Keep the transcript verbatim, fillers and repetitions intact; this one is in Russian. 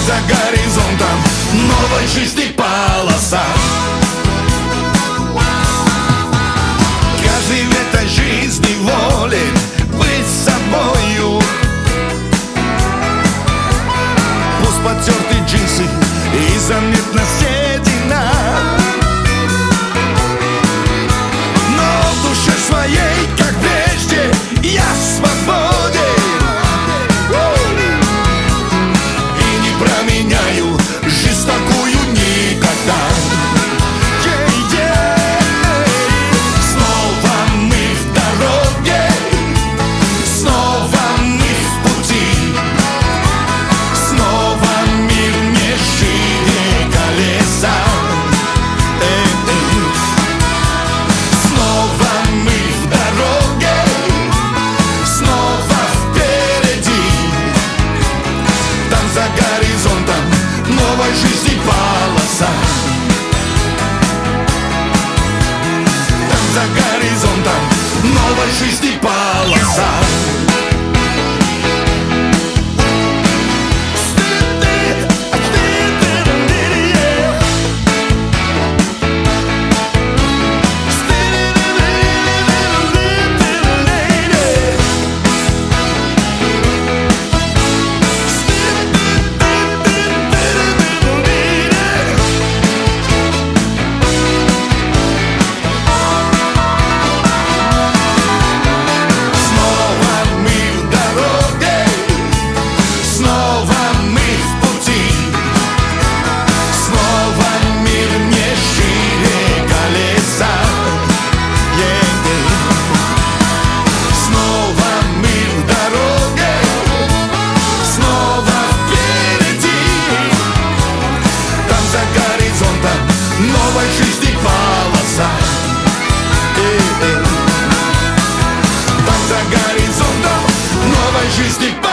за горизонтом новой жизни полоса. Каждый в этой жизни волен быть собою. Пусть потерты джинсы и заметна седина, но в душе своей, как прежде, я свободен. И не променяю жизнь такую никогда. Снова мы в дороге, снова мы в пути, снова мир не шире колеса. Снова мы в дороге, снова впереди. Там за горизонтом новой жизни полоса. Там за горизонтом новой жизни полоса. Новой жизни полоса. Там за горизонтом новой жизни полоса.